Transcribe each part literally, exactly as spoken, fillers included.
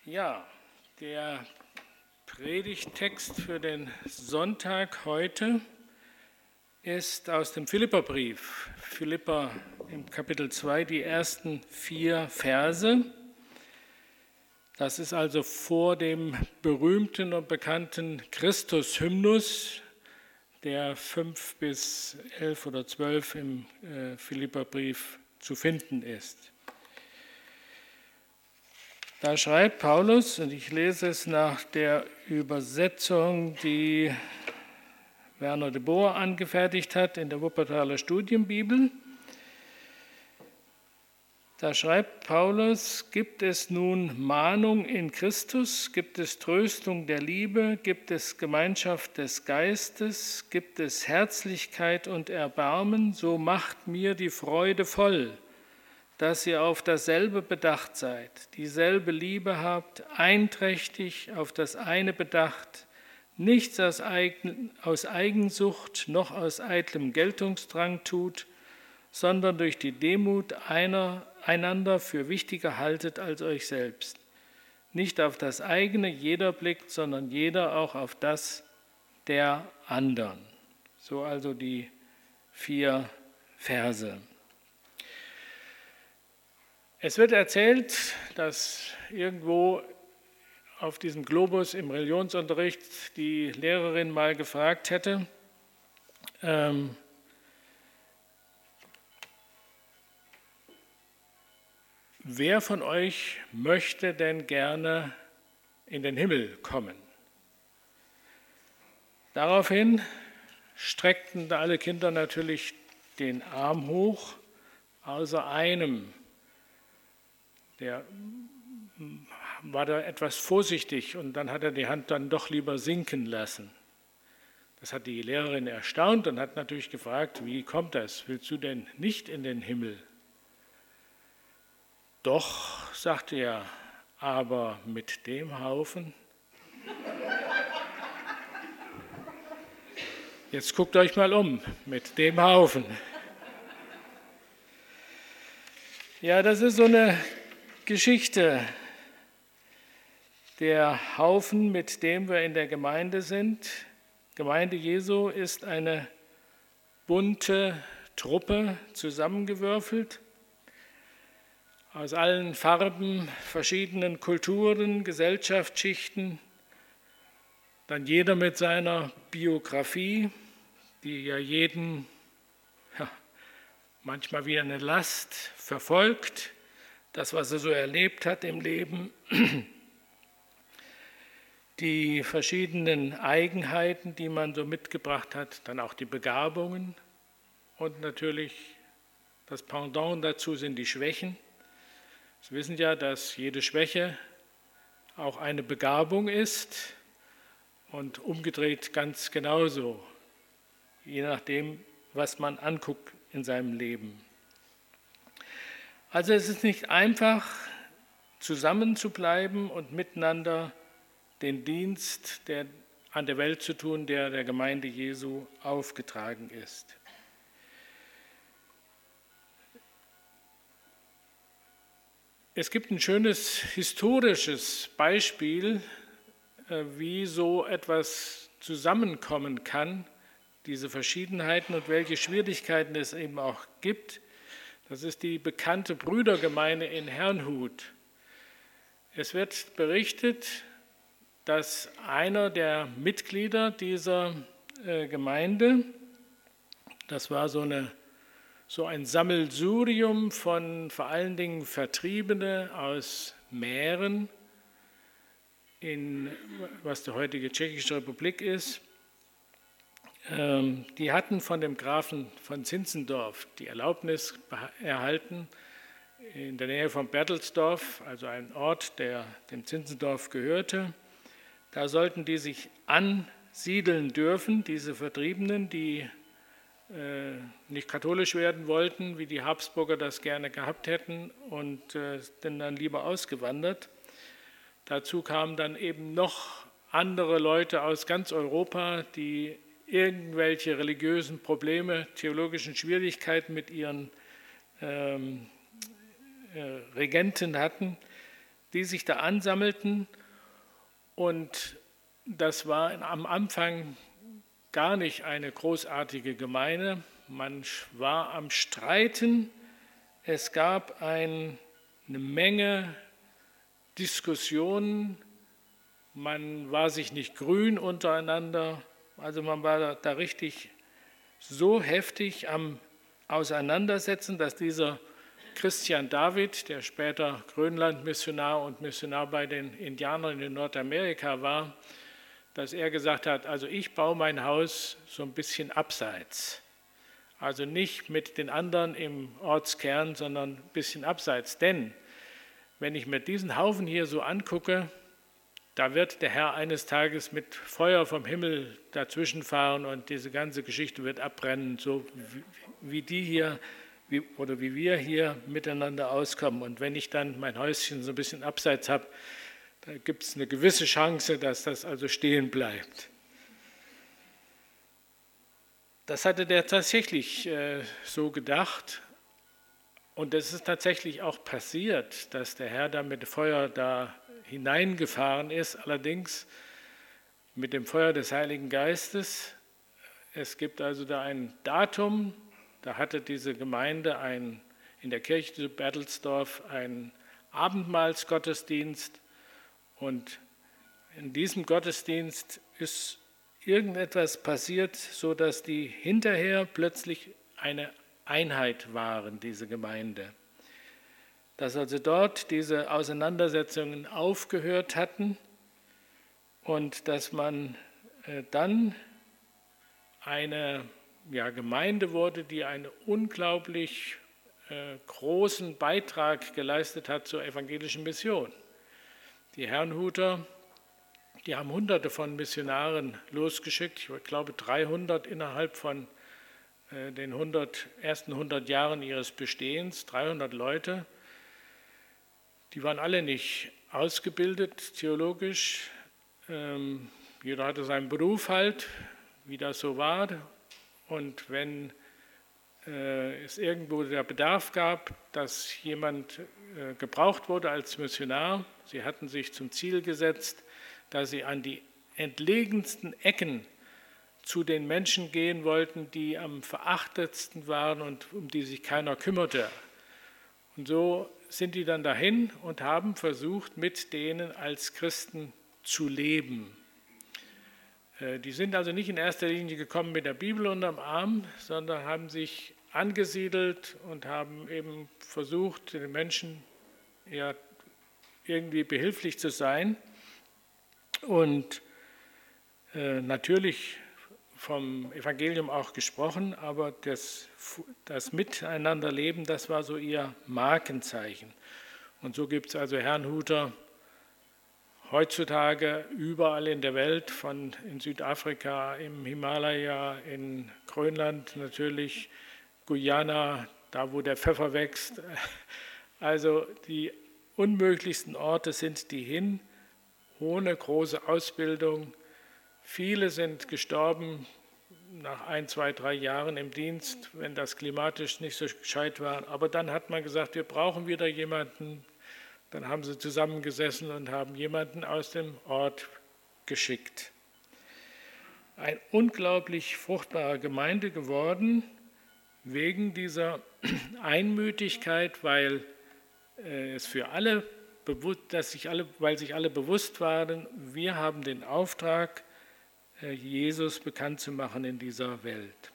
Ja, der Predigttext für den Sonntag heute ist aus dem Philipperbrief. Philipper im Kapitel zwei, die ersten vier Verse. Das ist also vor dem berühmten und bekannten Christus-Hymnus, der fünf bis elf oder zwölf im äh, Philipperbrief zu finden ist. Da schreibt Paulus, und ich lese es nach der Übersetzung, die Werner de Boer angefertigt hat in der Wuppertaler Studienbibel. Da schreibt Paulus: Gibt es nun Mahnung in Christus, gibt es Tröstung der Liebe, gibt es Gemeinschaft des Geistes, gibt es Herzlichkeit und Erbarmen, so macht mir die Freude voll, dass ihr auf dasselbe bedacht seid, dieselbe Liebe habt, einträchtig auf das eine bedacht, nichts aus, Eigen, aus Eigensucht noch aus eitlem Geltungsdrang tut, sondern durch die Demut einer, einander für wichtiger haltet als euch selbst. Nicht auf das eigene jeder blickt, sondern jeder auch auf das der anderen. So also die vier Verse. Es wird erzählt, dass irgendwo auf diesem Globus im Religionsunterricht die Lehrerin mal gefragt hätte, ähm, wer von euch möchte denn gerne in den Himmel kommen? Daraufhin streckten alle Kinder natürlich den Arm hoch, außer einem. Der war da etwas vorsichtig und dann hat er die Hand dann doch lieber sinken lassen. Das hat die Lehrerin erstaunt und hat natürlich gefragt, wie kommt das? Willst du denn nicht in den Himmel? Doch, sagte er, aber mit dem Haufen. Jetzt guckt euch mal um, mit dem Haufen. Ja, das ist so eine Geschichte. Der Haufen, mit dem wir in der Gemeinde sind, Gemeinde Jesu, ist eine bunte Truppe, zusammengewürfelt, aus allen Farben, verschiedenen Kulturen, Gesellschaftsschichten, dann jeder mit seiner Biografie, die ja jeden ja, manchmal wie eine Last verfolgt, das, was er so erlebt hat im Leben, die verschiedenen Eigenheiten, die man so mitgebracht hat, dann auch die Begabungen und natürlich das Pendant dazu sind die Schwächen. Sie wissen ja, dass jede Schwäche auch eine Begabung ist und umgedreht ganz genauso, je nachdem, was man anguckt in seinem Leben. Also es ist nicht einfach, zusammen zu bleiben und miteinander den Dienst der, an der Welt zu tun, der der Gemeinde Jesu aufgetragen ist. Es gibt ein schönes historisches Beispiel, wie so etwas zusammenkommen kann, diese Verschiedenheiten und welche Schwierigkeiten es eben auch gibt. Das ist die bekannte Brüdergemeinde in Herrnhut. Es wird berichtet, dass einer der Mitglieder dieser Gemeinde, das war so, eine, so ein Sammelsurium von vor allen Dingen Vertriebene aus Mähren, in was die heutige Tschechische Republik ist, die hatten von dem Grafen von Zinzendorf die Erlaubnis erhalten, in der Nähe von Berthelsdorf, also ein Ort, der dem Zinzendorf gehörte, da sollten die sich ansiedeln dürfen, diese Vertriebenen, die äh, nicht katholisch werden wollten, wie die Habsburger das gerne gehabt hätten und äh, sind dann lieber ausgewandert. Dazu kamen dann eben noch andere Leute aus ganz Europa, die irgendwelche religiösen Probleme, theologischen Schwierigkeiten mit ihren ähm, äh, Regenten hatten, die sich da ansammelten. Und das war am Anfang gar nicht eine großartige Gemeinde. Man war am Streiten. Es gab ein, eine Menge Diskussionen. Man war sich nicht grün untereinander. Also man war da, da richtig so heftig am Auseinandersetzen, dass dieser Christian David, der später Grönland-Missionar und Missionar bei den Indianern in Nordamerika war, dass er gesagt hat, also ich baue mein Haus so ein bisschen abseits. Also nicht mit den anderen im Ortskern, sondern ein bisschen abseits. Denn wenn ich mir diesen Haufen hier so angucke, da wird der Herr eines Tages mit Feuer vom Himmel dazwischen fahren und diese ganze Geschichte wird abbrennen, so wie, wie die hier wie, oder wie wir hier miteinander auskommen. Und wenn ich dann mein Häuschen so ein bisschen abseits habe, da gibt es eine gewisse Chance, dass das also stehen bleibt. Das hatte der tatsächlich äh, so gedacht. Und es ist tatsächlich auch passiert, dass der Herr da mit Feuer da hineingefahren ist, allerdings mit dem Feuer des Heiligen Geistes. Es gibt also da ein Datum, da hatte diese Gemeinde ein, in der Kirche zu Bertelsdorf einen Abendmahlsgottesdienst und in diesem Gottesdienst ist irgendetwas passiert, sodass die hinterher plötzlich eine Einheit waren, diese Gemeinde. Dass also dort diese Auseinandersetzungen aufgehört hatten und dass man dann eine ja, Gemeinde wurde, die einen unglaublich äh, großen Beitrag geleistet hat zur evangelischen Mission. Die Herrnhuter, die haben Hunderte von Missionaren losgeschickt, ich glaube dreihundert innerhalb von äh, den hundert, ersten hundert Jahren ihres Bestehens, dreihundert Leute. Die waren alle nicht ausgebildet theologisch, ähm, jeder hatte seinen Beruf halt, wie das so war. Und wenn äh, es irgendwo der Bedarf gab, dass jemand äh, gebraucht wurde als Missionar, sie hatten sich zum Ziel gesetzt, dass sie an die entlegensten Ecken zu den Menschen gehen wollten, die am verachtetsten waren und um die sich keiner kümmerte. Und so sind die dann dahin und haben versucht, mit denen als Christen zu leben. Die sind also nicht in erster Linie gekommen mit der Bibel unterm Arm, sondern haben sich angesiedelt und haben eben versucht, den Menschen ja irgendwie behilflich zu sein. Und äh, natürlich vom Evangelium auch gesprochen, aber das, das Miteinanderleben, das war so ihr Markenzeichen. Und so gibt es also Herrnhuter heutzutage überall in der Welt, von in Südafrika, im Himalaya, in Grönland natürlich, Guyana, da wo der Pfeffer wächst. Also die unmöglichsten Orte sind die hin, ohne große Ausbildung. Viele sind gestorben nach ein, zwei, drei Jahren im Dienst, wenn das klimatisch nicht so gescheit war. Aber dann hat man gesagt, wir brauchen wieder jemanden. Dann haben sie zusammengesessen und haben jemanden aus dem Ort geschickt. Eine unglaublich fruchtbare Gemeinde geworden, wegen dieser Einmütigkeit, weil äh, es für alle, dass sich alle, weil sich alle bewusst waren, wir haben den Auftrag, äh, Jesus bekannt zu machen in dieser Welt.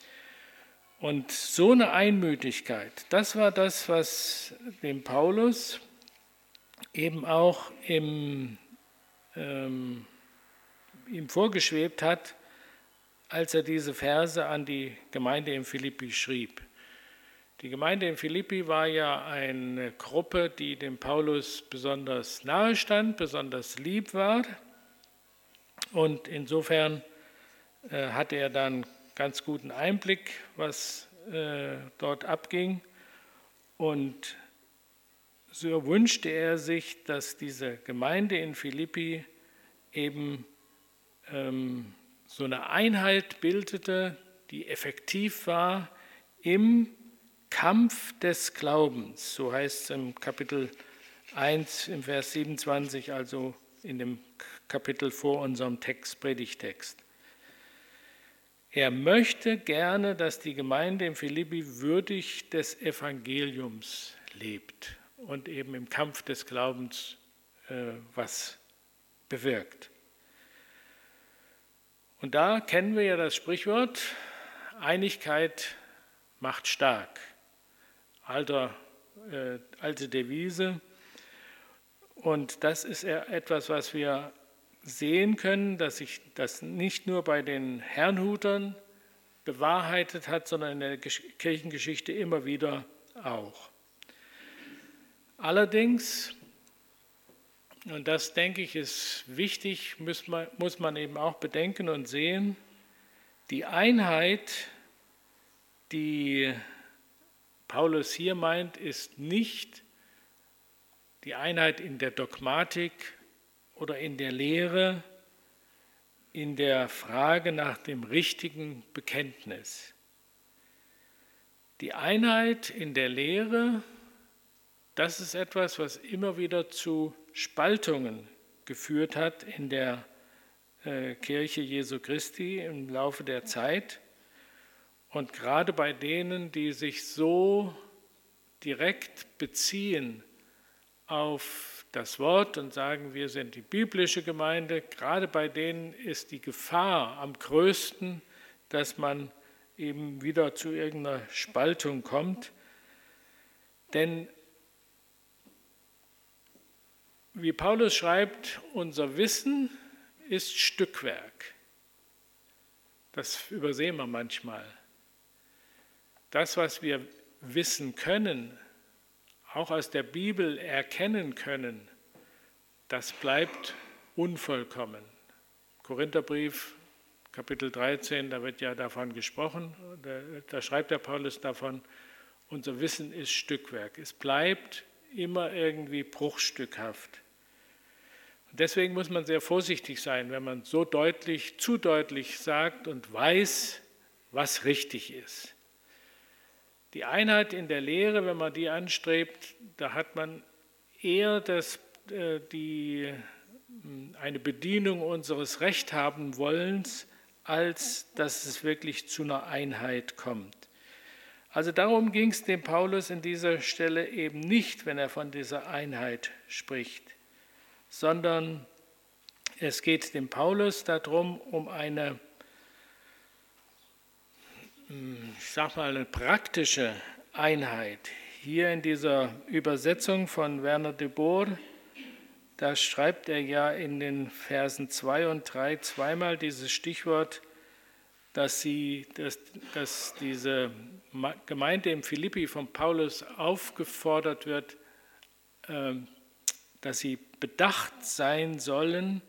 Und so eine Einmütigkeit, das war das, was dem Paulus eben auch im, ähm, ihm vorgeschwebt hat, als er diese Verse an die Gemeinde in Philippi schrieb. Die Gemeinde in Philippi war ja eine Gruppe, die dem Paulus besonders nahe stand, besonders lieb war. Und insofern äh, hatte er dann ganz guten Einblick, was äh, dort abging. Und so wünschte er sich, dass diese Gemeinde in Philippi eben ähm, so eine Einheit bildete, die effektiv war im Kampf des Glaubens. So heißt es im Kapitel eins im Vers siebenundzwanzig, also in dem Kapitel vor unserem Text, Predigtext. Er möchte gerne, dass die Gemeinde in Philippi würdig des Evangeliums lebt und eben im Kampf des Glaubens äh, was bewirkt. Und da kennen wir ja das Sprichwort, Einigkeit macht stark. Alter, äh, alte Devise. Und das ist etwas, was wir sehen können, dass sich das nicht nur bei den Herrnhutern bewahrheitet hat, sondern in der Kirchengeschichte immer wieder auch. Allerdings, und das denke ich ist wichtig, muss man, muss man eben auch bedenken und sehen, die Einheit, die Paulus hier meint, ist nicht die Einheit in der Dogmatik oder in der Lehre, in der Frage nach dem richtigen Bekenntnis. Die Einheit in der Lehre, das ist etwas, was immer wieder zu Spaltungen geführt hat in der äh, Kirche Jesu Christi im Laufe der Zeit. Und gerade bei denen, die sich so direkt beziehen auf das Wort und sagen, wir sind die biblische Gemeinde, gerade bei denen ist die Gefahr am größten, dass man eben wieder zu irgendeiner Spaltung kommt. Denn wie Paulus schreibt, unser Wissen ist Stückwerk. Das übersehen wir manchmal. Das, was wir wissen können, auch aus der Bibel erkennen können, das bleibt unvollkommen. Korintherbrief, Kapitel dreizehn, da wird ja davon gesprochen, da, da schreibt der Paulus davon, unser Wissen ist Stückwerk. Es bleibt immer irgendwie bruchstückhaft. Und deswegen muss man sehr vorsichtig sein, wenn man so deutlich, zu deutlich sagt und weiß, was richtig ist. Die Einheit in der Lehre, wenn man die anstrebt, da hat man eher das, äh, die, eine Bedienung unseres Rechthabenwollens, als dass es wirklich zu einer Einheit kommt. Also darum ging es dem Paulus in dieser Stelle eben nicht, wenn er von dieser Einheit spricht, sondern es geht dem Paulus darum, um eine ich sage mal, eine praktische Einheit. Hier in dieser Übersetzung von Werner de Boer, da schreibt er ja in den Versen zwei und drei zweimal dieses Stichwort, dass, sie, dass, dass diese Gemeinde in Philippi von Paulus aufgefordert wird, dass sie bedacht sein sollen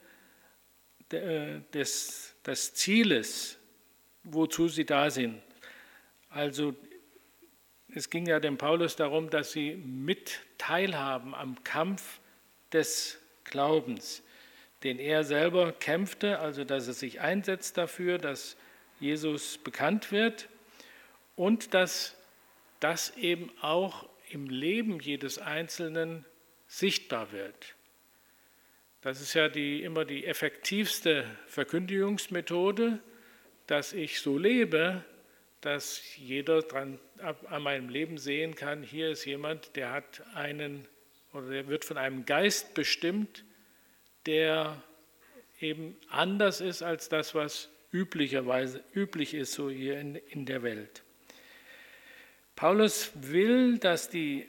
des, des Zieles, wozu sie da sind. Also es ging ja dem Paulus darum, dass sie mit teilhaben am Kampf des Glaubens, den er selber kämpfte, also dass er sich einsetzt dafür, dass Jesus bekannt wird und dass das eben auch im Leben jedes Einzelnen sichtbar wird. Das ist ja die, immer die effektivste Verkündigungsmethode, dass ich so lebe, dass jeder dran, an meinem Leben sehen kann, hier ist jemand, der hat einen oder der wird von einem Geist bestimmt, der eben anders ist als das, was üblicherweise üblich ist so hier in, in der Welt. Paulus will, dass die,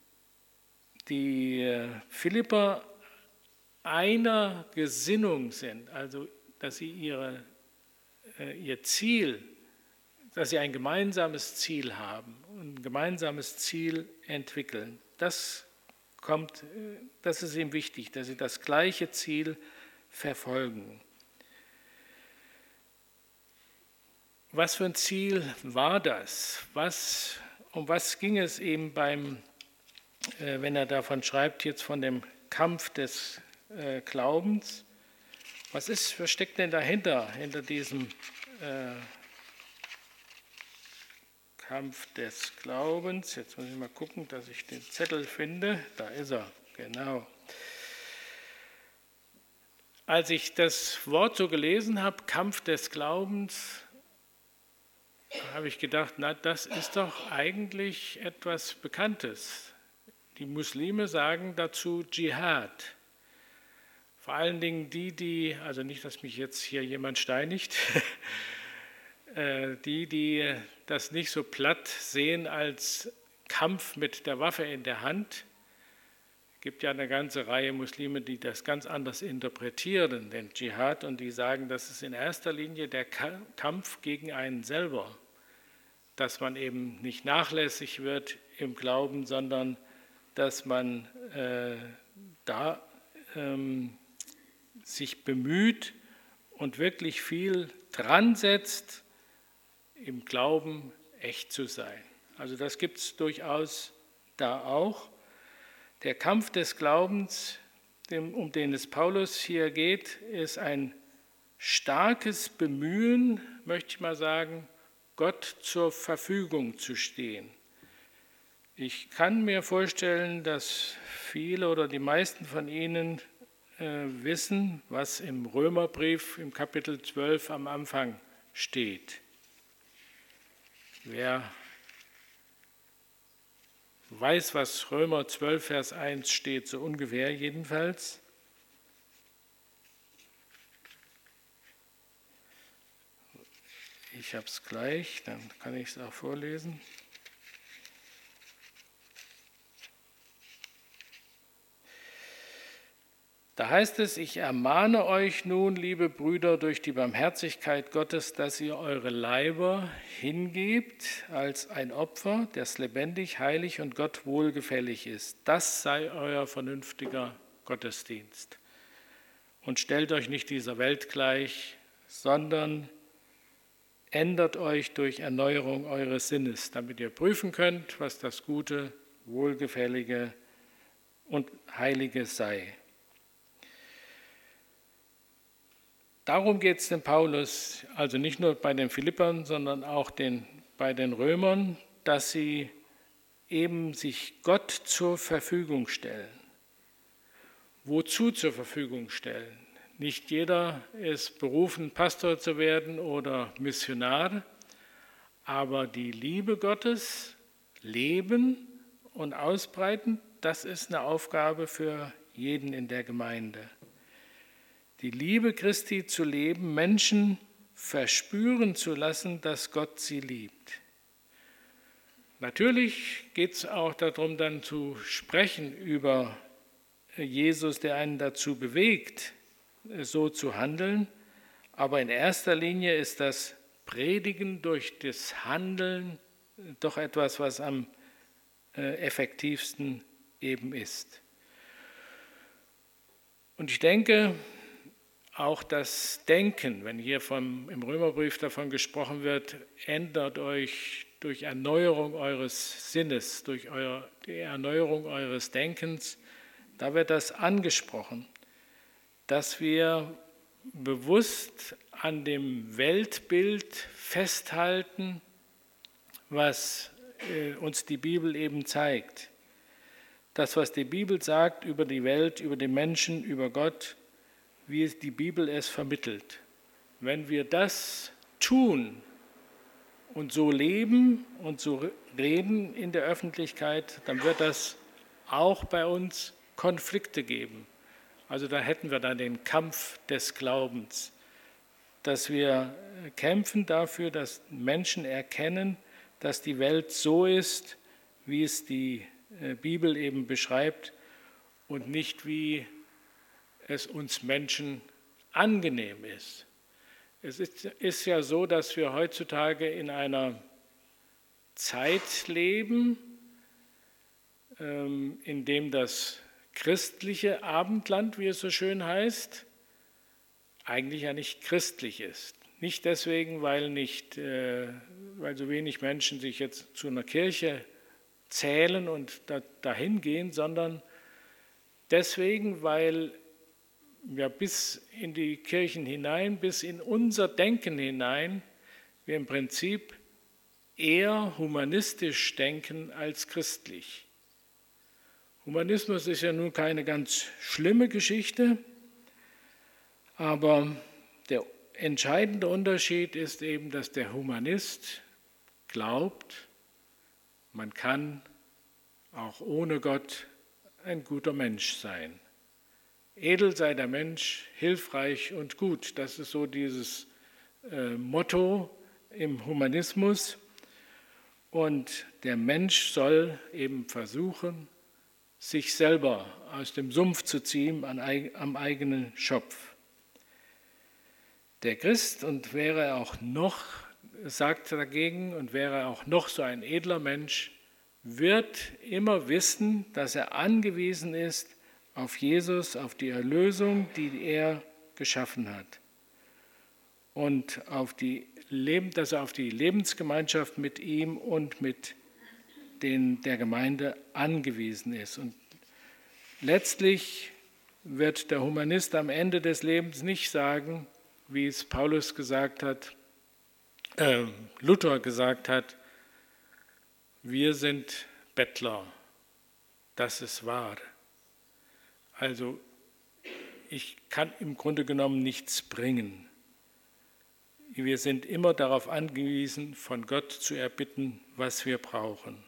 die Philipper einer Gesinnung sind, also dass sie ihre, ihr Ziel, dass sie ein gemeinsames Ziel haben und ein gemeinsames Ziel entwickeln. Das kommt, das ist ihm wichtig, dass sie das gleiche Ziel verfolgen. Was für ein Ziel war das? Was, um was ging es eben beim, äh, wenn er davon schreibt, jetzt von dem Kampf des äh, Glaubens? Was ist, was steckt denn dahinter, hinter diesem äh, Kampf des Glaubens? Jetzt muss ich mal gucken, dass ich den Zettel finde. Da ist er. Genau. Als ich das Wort so gelesen habe, Kampf des Glaubens, habe ich gedacht, na, das ist doch eigentlich etwas Bekanntes. Die Muslime sagen dazu Dschihad. Vor allen Dingen die, die, also nicht, dass mich jetzt hier jemand steinigt, die, die das nicht so platt sehen als Kampf mit der Waffe in der Hand. Es gibt ja eine ganze Reihe Muslime, die das ganz anders interpretieren, den Dschihad, und die sagen, das ist in erster Linie der Kampf gegen einen selber, dass man eben nicht nachlässig wird im Glauben, sondern dass man äh, da ähm, sich bemüht und wirklich viel dran setzt, im Glauben echt zu sein. Also das gibt es durchaus da auch. Der Kampf des Glaubens, um den es Paulus hier geht, ist ein starkes Bemühen, möchte ich mal sagen, Gott zur Verfügung zu stehen. Ich kann mir vorstellen, dass viele oder die meisten von Ihnen äh, wissen, was im Römerbrief im Kapitel zwölf am Anfang steht. Wer weiß, was Römer zwölf, Vers eins steht, so ungefähr jedenfalls. Ich habe es gleich, dann kann ich es auch vorlesen. Da heißt es, ich ermahne euch nun, liebe Brüder, durch die Barmherzigkeit Gottes, dass ihr eure Leiber hingebt als ein Opfer, das lebendig, heilig und Gott wohlgefällig ist. Das sei euer vernünftiger Gottesdienst. Und stellt euch nicht dieser Welt gleich, sondern ändert euch durch Erneuerung eures Sinnes, damit ihr prüfen könnt, was das Gute, Wohlgefällige und Heilige sei. Darum geht es dem Paulus, also nicht nur bei den Philippern, sondern auch den, bei den Römern, dass sie eben sich Gott zur Verfügung stellen. Wozu zur Verfügung stellen? Nicht jeder ist berufen, Pastor zu werden oder Missionar, aber die Liebe Gottes leben und ausbreiten, das ist eine Aufgabe für jeden in der Gemeinde. Die Liebe Christi zu leben, Menschen verspüren zu lassen, dass Gott sie liebt. Natürlich geht es auch darum, dann zu sprechen über Jesus, der einen dazu bewegt, so zu handeln. Aber in erster Linie ist das Predigen durch das Handeln doch etwas, was am effektivsten eben ist. Und ich denke, auch das Denken, wenn hier vom, im Römerbrief davon gesprochen wird, ändert euch durch Erneuerung eures Sinnes, durch euer, die Erneuerung eures Denkens, da wird das angesprochen, dass wir bewusst an dem Weltbild festhalten, was äh, uns die Bibel eben zeigt. Das, was die Bibel sagt über die Welt, über den Menschen, über Gott, wie die Bibel es vermittelt. Wenn wir das tun und so leben und so reden in der Öffentlichkeit, dann wird das auch bei uns Konflikte geben. Also da hätten wir dann den Kampf des Glaubens, dass wir kämpfen dafür, dass Menschen erkennen, dass die Welt so ist, wie es die Bibel eben beschreibt und nicht wie es uns Menschen angenehm ist. Es ist, ist ja so, dass wir heutzutage in einer Zeit leben, ähm, in dem das christliche Abendland, wie es so schön heißt, eigentlich ja nicht christlich ist. Nicht deswegen, weil, nicht, äh, weil so wenig Menschen sich jetzt zu einer Kirche zählen und da, dahin gehen, sondern deswegen, weil ja, bis in die Kirchen hinein, bis in unser Denken hinein, wir im Prinzip eher humanistisch denken als christlich. Humanismus ist ja nun keine ganz schlimme Geschichte, aber der entscheidende Unterschied ist eben, dass der Humanist glaubt, man kann auch ohne Gott ein guter Mensch sein. Edel sei der Mensch, hilfreich und gut. Das ist so dieses äh, Motto im Humanismus. Und der Mensch soll eben versuchen, sich selber aus dem Sumpf zu ziehen an, am eigenen Schopf. Der Christ, und wäre er auch noch, sagt dagegen, und wäre er auch noch so ein edler Mensch, wird immer wissen, dass er angewiesen ist auf Jesus, auf die Erlösung, die er geschaffen hat. Und auf die Leben, dass er auf die Lebensgemeinschaft mit ihm und mit den, der Gemeinde angewiesen ist. Und letztlich wird der Humanist am Ende des Lebens nicht sagen, wie es Paulus gesagt hat, äh, Luther gesagt hat, wir sind Bettler, das ist wahr. Also ich kann im Grunde genommen nichts bringen. Wir sind immer darauf angewiesen, von Gott zu erbitten, was wir brauchen.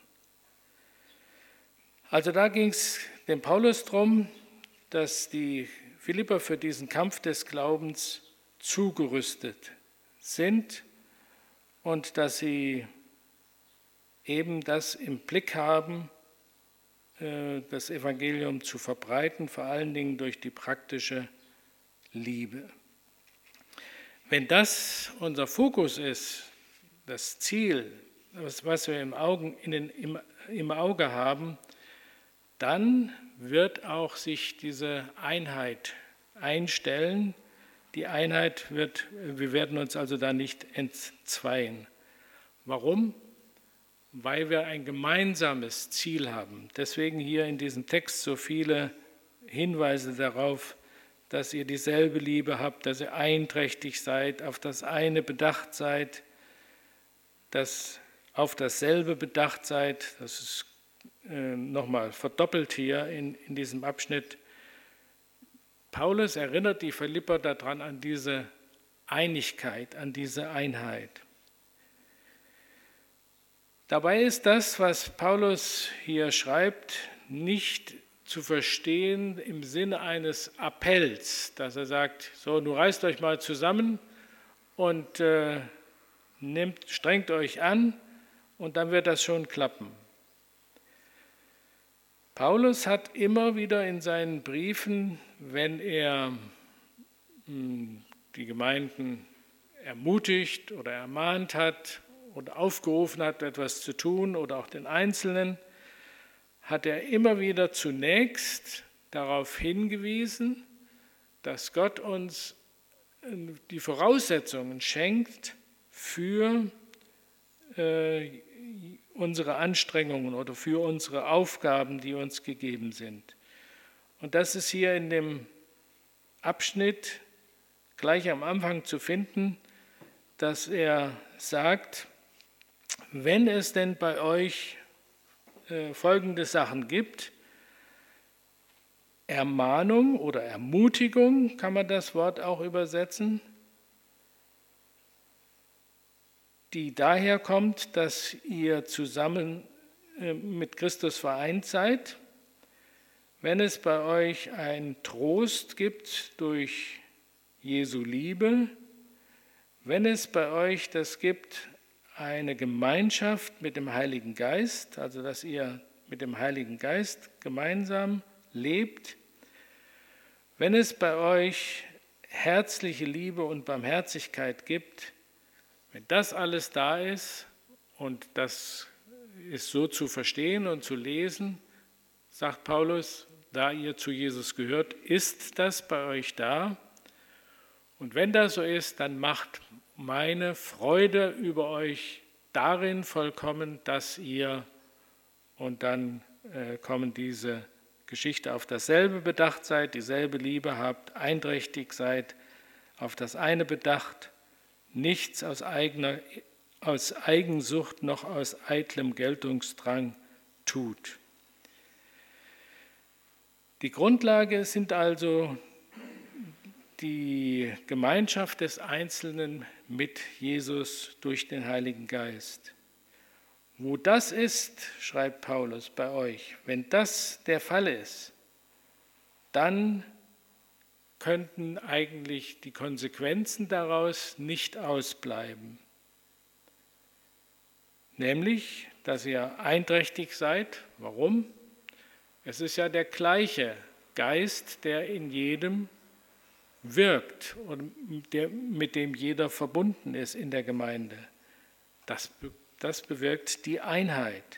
Also da ging es dem Paulus darum, dass die Philipper für diesen Kampf des Glaubens zugerüstet sind und dass sie eben das im Blick haben, das Evangelium zu verbreiten, vor allen Dingen durch die praktische Liebe. Wenn das unser Fokus ist, das Ziel, was wir im, Augen, in den, im, im Auge haben, dann wird auch sich diese Einheit einstellen. Die Einheit wird, wir werden uns also da nicht entzweien. Warum? Weil wir ein gemeinsames Ziel haben. Deswegen hier in diesem Text so viele Hinweise darauf, dass ihr dieselbe Liebe habt, dass ihr einträchtig seid, auf das eine bedacht seid, dass auf dasselbe bedacht seid. Das ist äh, nochmal verdoppelt hier in, in diesem Abschnitt. Paulus erinnert die Philipper daran an diese Einigkeit, an diese Einheit. Dabei ist das, was Paulus hier schreibt, nicht zu verstehen im Sinne eines Appells, dass er sagt, so, nun reißt euch mal zusammen und äh, nehmt, strengt euch an und dann wird das schon klappen. Paulus hat immer wieder in seinen Briefen, wenn er mh, die Gemeinden ermutigt oder ermahnt hat oder aufgerufen hat, etwas zu tun oder auch den Einzelnen, hat er immer wieder zunächst darauf hingewiesen, dass Gott uns die Voraussetzungen schenkt für äh, unsere Anstrengungen oder für unsere Aufgaben, die uns gegeben sind. Und das ist hier in dem Abschnitt gleich am Anfang zu finden, dass er sagt, wenn es denn bei euch folgende Sachen gibt, Ermahnung oder Ermutigung, kann man das Wort auch übersetzen, die daher kommt, dass ihr zusammen mit Christus vereint seid, wenn es bei euch einen Trost gibt durch Jesu Liebe, wenn es bei euch das gibt, eine Gemeinschaft mit dem Heiligen Geist, also dass ihr mit dem Heiligen Geist gemeinsam lebt, wenn es bei euch herzliche Liebe und Barmherzigkeit gibt, wenn das alles da ist und das ist so zu verstehen und zu lesen, sagt Paulus, da ihr zu Jesus gehört, ist das bei euch da. Und wenn das so ist, dann macht meine Freude über euch darin vollkommen, dass ihr, und dann äh, kommen diese Geschichte, auf dasselbe bedacht seid, dieselbe Liebe habt, einträchtig seid, auf das eine bedacht, nichts aus, eigener, aus Eigensucht noch aus eitlem Geltungsdrang tut. Die Grundlage sind also die Gemeinschaft des Einzelnen mit Jesus durch den Heiligen Geist. Wo das ist, schreibt Paulus bei euch, wenn das der Fall ist, dann könnten eigentlich die Konsequenzen daraus nicht ausbleiben. Nämlich, dass ihr einträchtig seid. Warum? Es ist ja der gleiche Geist, der in jedem wirkt und der, mit dem jeder verbunden ist in der Gemeinde. Das, das bewirkt die Einheit.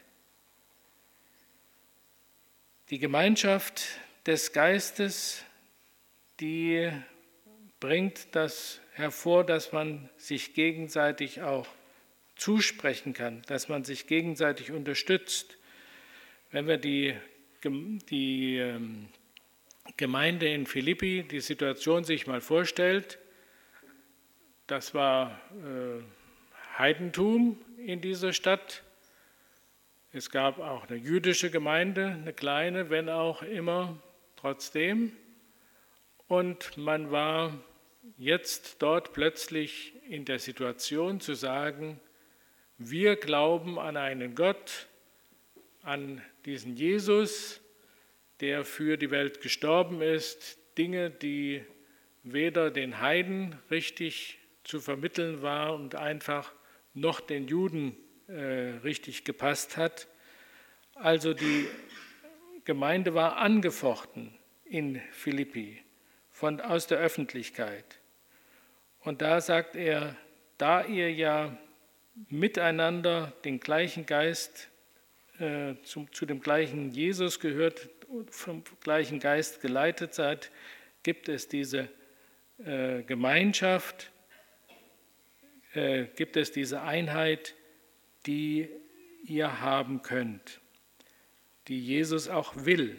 Die Gemeinschaft des Geistes, die bringt das hervor, dass man sich gegenseitig auch zusprechen kann, dass man sich gegenseitig unterstützt. Wenn wir die, die Gemeinde in Philippi, die Situation sich mal vorstellt, das war Heidentum in dieser Stadt. Es gab auch eine jüdische Gemeinde, eine kleine, wenn auch immer, trotzdem. Und man war jetzt dort plötzlich in der Situation zu sagen, wir glauben an einen Gott, an diesen Jesus, der für die Welt gestorben ist, Dinge, die weder den Heiden richtig zu vermitteln war und einfach noch den Juden äh, richtig gepasst hat. Also die Gemeinde war angefochten in Philippi von, aus der Öffentlichkeit. Und da sagt er, da ihr ja miteinander den gleichen Geist, äh, zu, zu dem gleichen Jesus gehört, vom gleichen Geist geleitet seid, gibt es diese äh, Gemeinschaft, äh, gibt es diese Einheit, die ihr haben könnt, die Jesus auch will.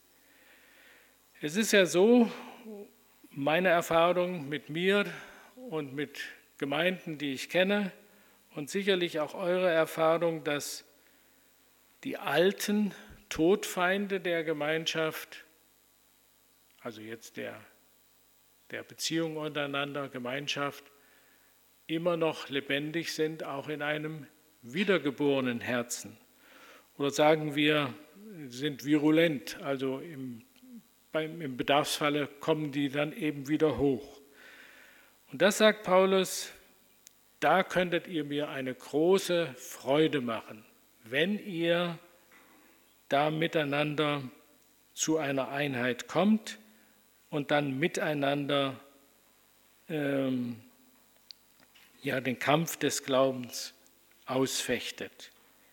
Es ist ja so, meine Erfahrung mit mir und mit Gemeinden, die ich kenne, und sicherlich auch eure Erfahrung, dass die alten Todfeinde der Gemeinschaft, also jetzt der, der Beziehung untereinander, Gemeinschaft, immer noch lebendig sind, auch in einem wiedergeborenen Herzen. Oder sagen wir, sind virulent, also im, beim, im Bedarfsfalle kommen die dann eben wieder hoch. Und das sagt Paulus, da könntet ihr mir eine große Freude machen, wenn ihr da miteinander zu einer Einheit kommt und dann miteinander ähm, ja, den Kampf des Glaubens ausfechtet.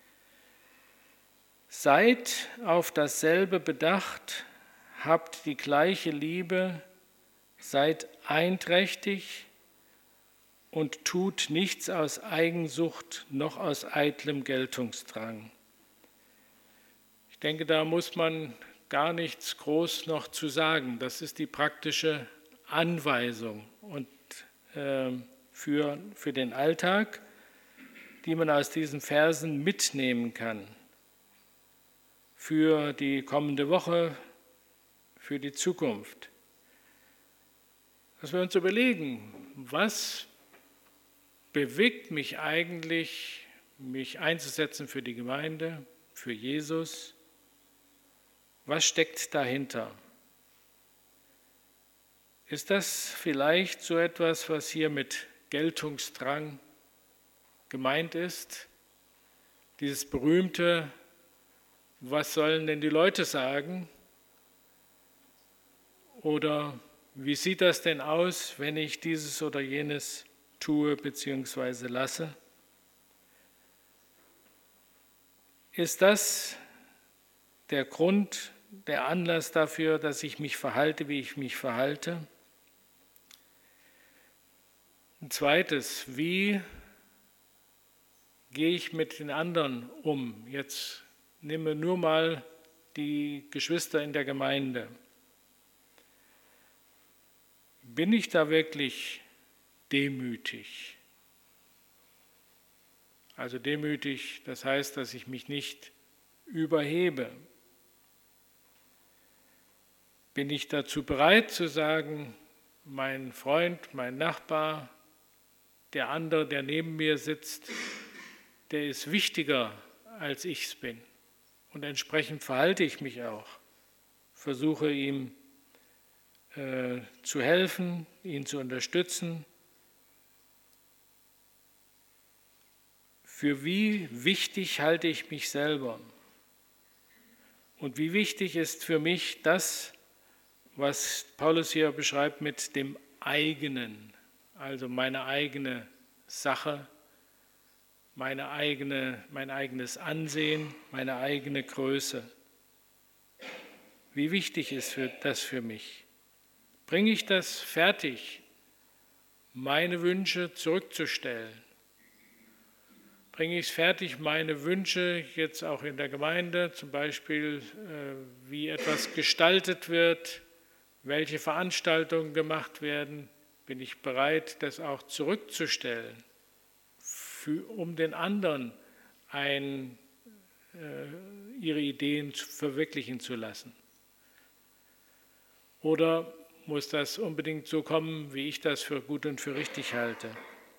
Seid auf dasselbe bedacht, habt die gleiche Liebe, seid einträchtig und tut nichts aus Eigensucht noch aus eitlem Geltungsdrang. Ich denke, da muss man gar nichts groß noch zu sagen. Das ist die praktische Anweisung und, äh, für, für den Alltag, die man aus diesen Versen mitnehmen kann. Für die kommende Woche, für die Zukunft. Dass wir uns überlegen, was bewegt mich eigentlich, mich einzusetzen für die Gemeinde, für Jesus? Was steckt dahinter? Ist das vielleicht so etwas, was hier mit Geltungsdrang gemeint ist? Dieses berühmte, was sollen denn die Leute sagen? Oder wie sieht das denn aus, wenn ich dieses oder jenes tue bzw. lasse? Ist das der Grund, der Anlass dafür, dass ich mich verhalte, wie ich mich verhalte? Ein zweites, wie gehe ich mit den anderen um? Jetzt nehme nur mal die Geschwister in der Gemeinde. Bin ich da wirklich demütig? Also demütig, das heißt, dass ich mich nicht überhebe. Bin ich dazu bereit zu sagen, mein Freund, mein Nachbar, der andere, der neben mir sitzt, der ist wichtiger, als ich es bin. Und entsprechend verhalte ich mich auch. Versuche ihm äh, zu helfen, ihn zu unterstützen. Für wie wichtig halte ich mich selber? Und wie wichtig ist für mich das, was Paulus hier beschreibt mit dem eigenen, also meine eigene Sache, meine eigene, mein eigenes Ansehen, meine eigene Größe. Wie wichtig ist für, das für mich? Bringe ich das fertig, meine Wünsche zurückzustellen? Bringe ich es fertig, meine Wünsche jetzt auch in der Gemeinde, zum Beispiel äh, wie etwas gestaltet wird, welche Veranstaltungen gemacht werden, bin ich bereit, das auch zurückzustellen, für, um den anderen ein, äh, ihre Ideen verwirklichen zu lassen? Oder muss das unbedingt so kommen, wie ich das für gut und für richtig halte?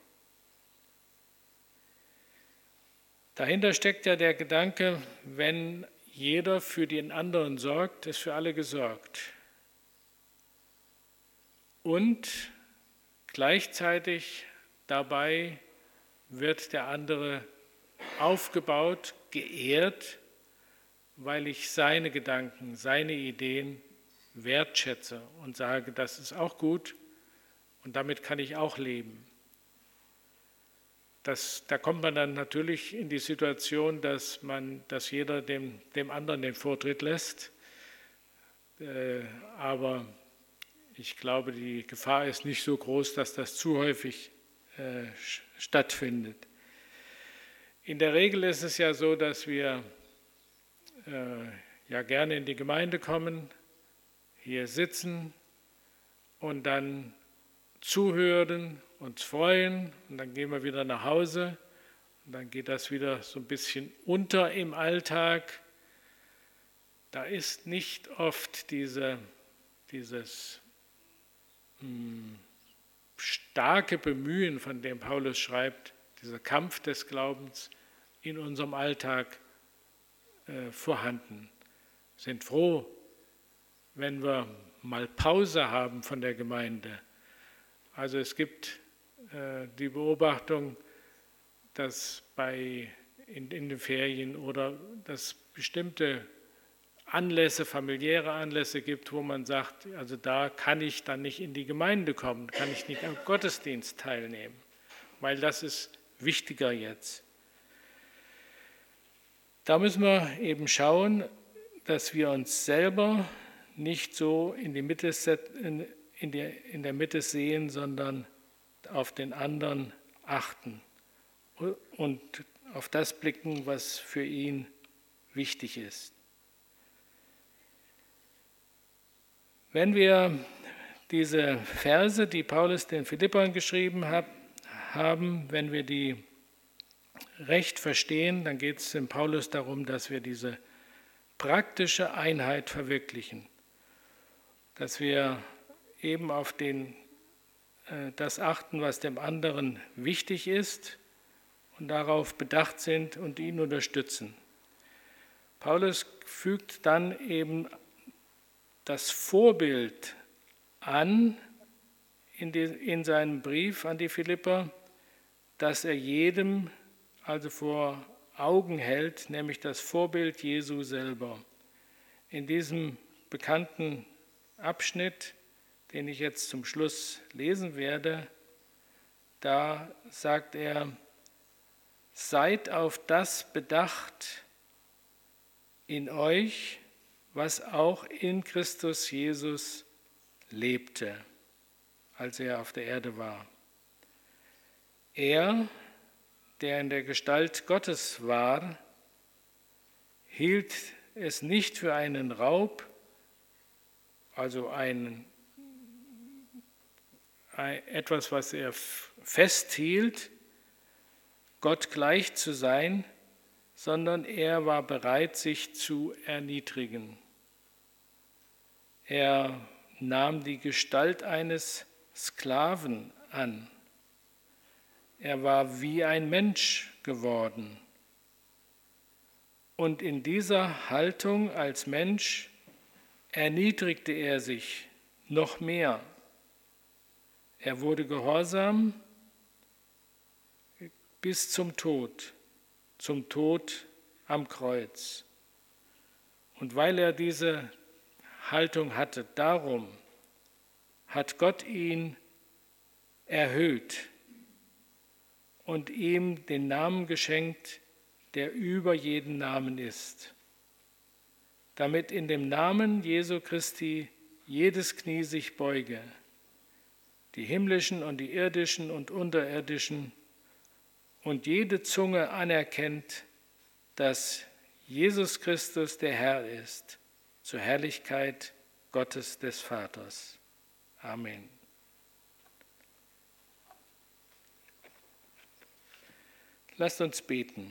Dahinter steckt ja der Gedanke, wenn jeder für den anderen sorgt, ist für alle gesorgt. Und gleichzeitig dabei wird der andere aufgebaut, geehrt, weil ich seine Gedanken, seine Ideen wertschätze und sage, das ist auch gut und damit kann ich auch leben. Das, da kommt man dann natürlich in die Situation, dass, man, dass jeder dem, dem anderen den Vortritt lässt. Äh, aber ich glaube, die Gefahr ist nicht so groß, dass das zu häufig äh, stattfindet. In der Regel ist es ja so, dass wir äh, ja gerne in die Gemeinde kommen, hier sitzen und dann zuhören, uns freuen und dann gehen wir wieder nach Hause und dann geht das wieder so ein bisschen unter im Alltag. Da ist nicht oft diese, dieses mh, starke Bemühen, von dem Paulus schreibt, dieser Kampf des Glaubens in unserem Alltag äh, vorhanden. Wir sind froh, wenn wir mal Pause haben von der Gemeinde. Also es gibt äh, die Beobachtung, dass bei, in, in den Ferien oder dass bestimmte Anlässe, familiäre Anlässe gibt, wo man sagt, also da kann ich dann nicht in die Gemeinde kommen, kann ich nicht am Gottesdienst teilnehmen, weil das ist wichtiger jetzt. Da müssen wir eben schauen, dass wir uns selber nicht so in, die Mitte, in, in, der, in der Mitte sehen, sondern auf den anderen achten und auf das blicken, was für ihn wichtig ist. Wenn wir diese Verse, die Paulus den Philippern geschrieben hat, haben, wenn wir die recht verstehen, dann geht es in Paulus darum, dass wir diese praktische Einheit verwirklichen, dass wir eben auf den, äh, das achten, was dem anderen wichtig ist und darauf bedacht sind und ihn unterstützen. Paulus fügt dann eben das Vorbild an in, die, in seinem Brief an die Philipper, dass er jedem also vor Augen hält, nämlich das Vorbild Jesu selber. In diesem bekannten Abschnitt, den ich jetzt zum Schluss lesen werde, da sagt er, seid auf das bedacht in euch, was auch in Christus Jesus lebte, als er auf der Erde war. Er, der in der Gestalt Gottes war, hielt es nicht für einen Raub, also ein, ein, etwas, was er festhielt, Gott gleich zu sein, sondern er war bereit, sich zu erniedrigen. Er nahm die Gestalt eines Sklaven an. Er war wie ein Mensch geworden. Und in dieser Haltung als Mensch erniedrigte er sich noch mehr. Er wurde gehorsam bis zum Tod, zum Tod am Kreuz. Und weil er diese Haltung hatte, darum hat Gott ihn erhöht und ihm den Namen geschenkt, der über jeden Namen ist, damit in dem Namen Jesu Christi jedes Knie sich beuge, die himmlischen und die irdischen und unterirdischen, und jede Zunge anerkennt, dass Jesus Christus der Herr ist, zur Herrlichkeit Gottes des Vaters. Amen. Lasst uns beten.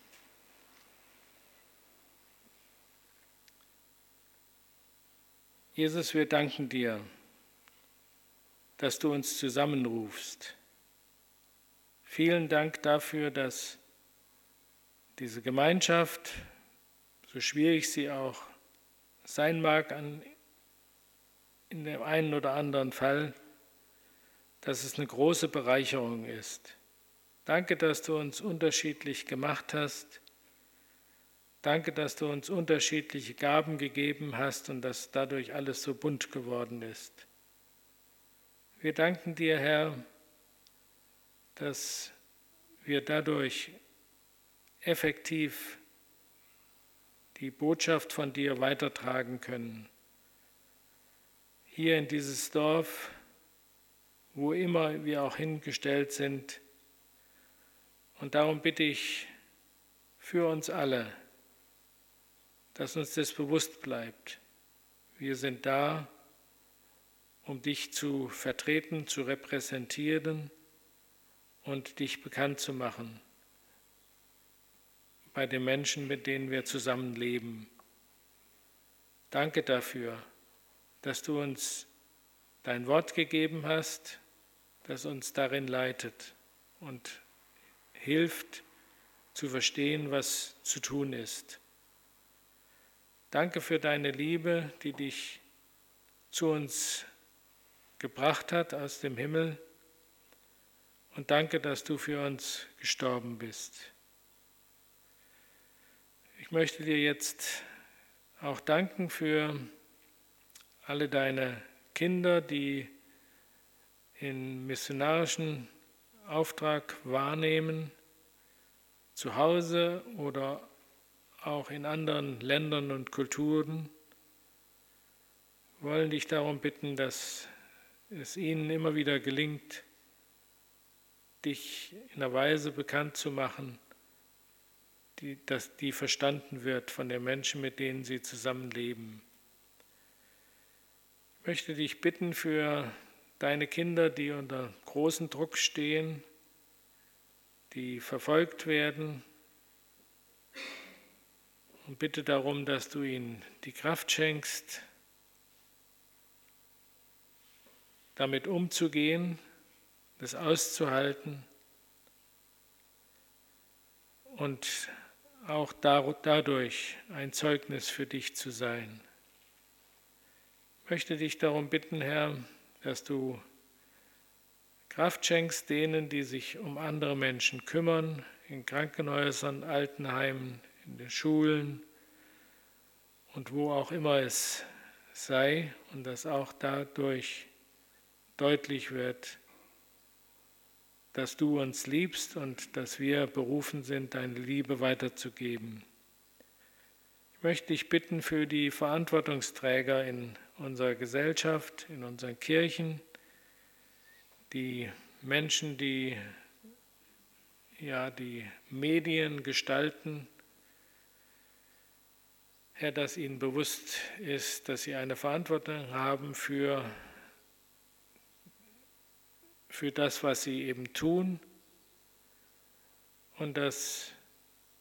Jesus, wir danken dir, dass du uns zusammenrufst. Vielen Dank dafür, dass diese Gemeinschaft, so schwierig sie auch sein mag an, in dem einen oder anderen Fall, dass es eine große Bereicherung ist. Danke, dass du uns unterschiedlich gemacht hast. Danke, dass du uns unterschiedliche Gaben gegeben hast und dass dadurch alles so bunt geworden ist. Wir danken dir, Herr, dass wir dadurch effektiv die Botschaft von dir weitertragen können. Hier in dieses Dorf, wo immer wir auch hingestellt sind. Und darum bitte ich für uns alle, dass uns das bewusst bleibt. Wir sind da, um dich zu vertreten, zu repräsentieren und dich bekannt zu machen bei den Menschen, mit denen wir zusammenleben. Danke dafür, dass du uns dein Wort gegeben hast, das uns darin leitet und hilft zu verstehen, was zu tun ist. Danke für deine Liebe, die dich zu uns gebracht hat aus dem Himmel. Und danke, dass du für uns gestorben bist. Ich möchte dir jetzt auch danken für alle deine Kinder, die in missionarischen Auftrag wahrnehmen, zu Hause oder auch in anderen Ländern und Kulturen. Wir wollen dich darum bitten, dass es ihnen immer wieder gelingt, dich in einer Weise bekannt zu machen, die, dass die verstanden wird von den Menschen, mit denen sie zusammenleben. Ich möchte dich bitten für deine Kinder, die unter großem Druck stehen, die verfolgt werden, und bitte darum, dass du ihnen die Kraft schenkst, damit umzugehen, das auszuhalten und auch dadurch ein Zeugnis für dich zu sein. Ich möchte dich darum bitten, Herr, dass du Kraft schenkst denen, die sich um andere Menschen kümmern, in Krankenhäusern, Altenheimen, in den Schulen und wo auch immer es sei, und dass auch dadurch deutlich wird, dass du uns liebst und dass wir berufen sind, deine Liebe weiterzugeben. Ich möchte dich bitten für die Verantwortungsträger in unserer Gesellschaft, in unseren Kirchen, die Menschen, die ja, die Medien gestalten, Herr, dass ihnen bewusst ist, dass sie eine Verantwortung haben für, für das, was sie eben tun, und dass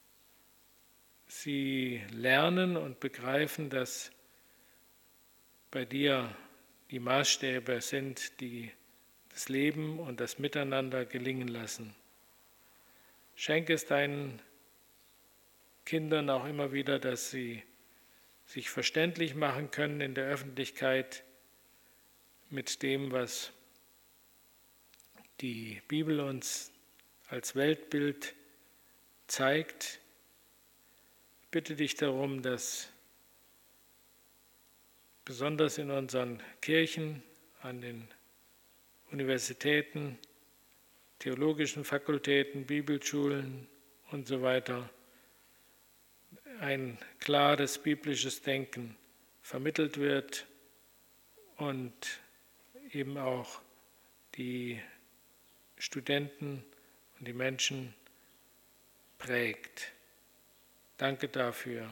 sie lernen und begreifen, dass bei dir die Maßstäbe sind, die das Leben und das Miteinander gelingen lassen. Schenke es deinen Kindern auch immer wieder, dass sie sich verständlich machen können in der Öffentlichkeit mit dem, was die Bibel uns als Weltbild zeigt. Ich bitte dich darum, dass besonders in unseren Kirchen, an den Universitäten, theologischen Fakultäten, Bibelschulen und so weiter ein klares biblisches Denken vermittelt wird und eben auch die Studenten und die Menschen prägt. Danke dafür.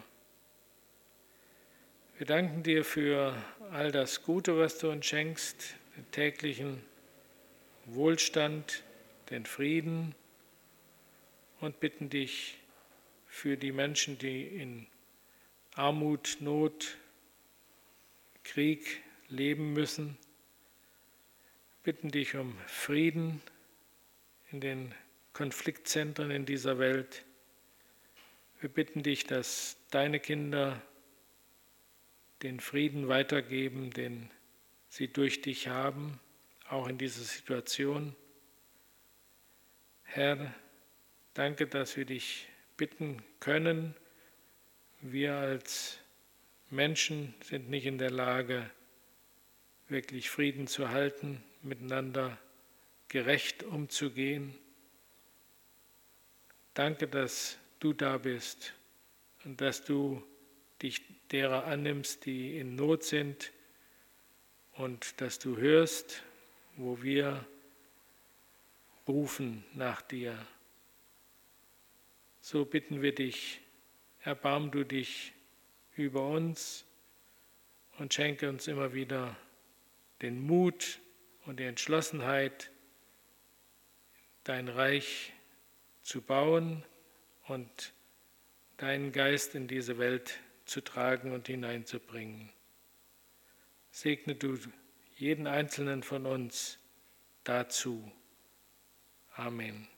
Wir danken dir für all das Gute, was du uns schenkst, den täglichen Wohlstand, den Frieden und bitten dich für die Menschen, die in Armut, Not, Krieg leben müssen. Bitten dich um Frieden in den Konfliktzentren in dieser Welt. Wir bitten dich, dass deine Kinder den Frieden weitergeben, den sie durch dich haben, auch in dieser Situation. Herr, danke, dass wir dich bitten können. Wir als Menschen sind nicht in der Lage, wirklich Frieden zu halten, miteinander gerecht umzugehen. Danke, dass du da bist und dass du dich derer annimmst, die in Not sind und dass du hörst, wo wir rufen nach dir. So bitten wir dich, erbarm du dich über uns und schenke uns immer wieder den Mut und die Entschlossenheit, dein Reich zu bauen und deinen Geist in diese Welt zu tragen und hineinzubringen. Segne du jeden einzelnen von uns dazu. Amen.